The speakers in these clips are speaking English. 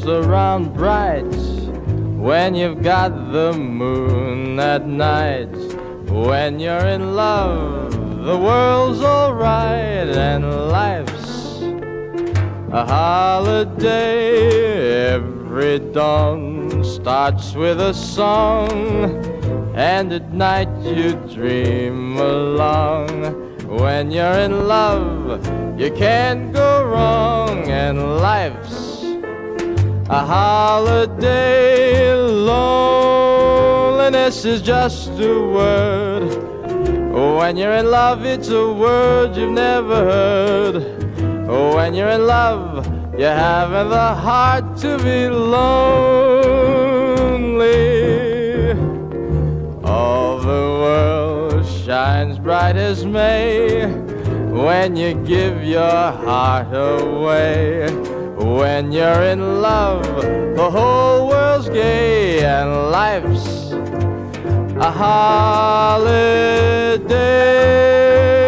comes around bright when you've got the moon at night. When you're in love, the world's alright and life's a holiday. Every dawn starts with a song, and at night you dream along. When you're in love, you can't go wrong, and life's a holiday. Loneliness is just a word. When you're in love, it's a word you've never heard. When you're in love, you haven't the heart to be lonely. All the world shines bright as May when you give your heart away. When you're in love, the whole world's gay and life's a holiday.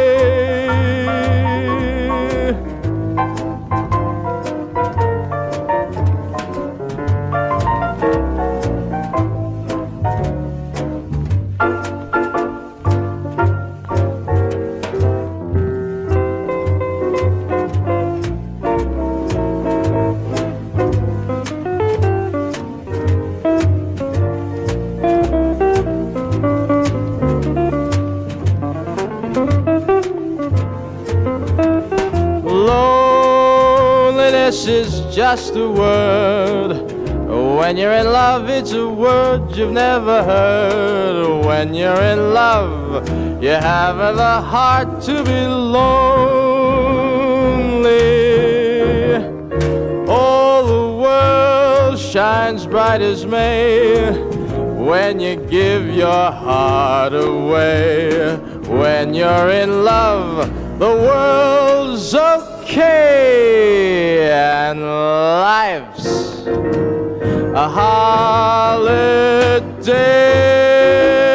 Loneliness is just a word. When you're in love, it's a word you've never heard. When you're in love, you haven't the heart to be lonely. All the world shines bright as May when you give your heart away. When you're in love, the world's okay and life's a holiday.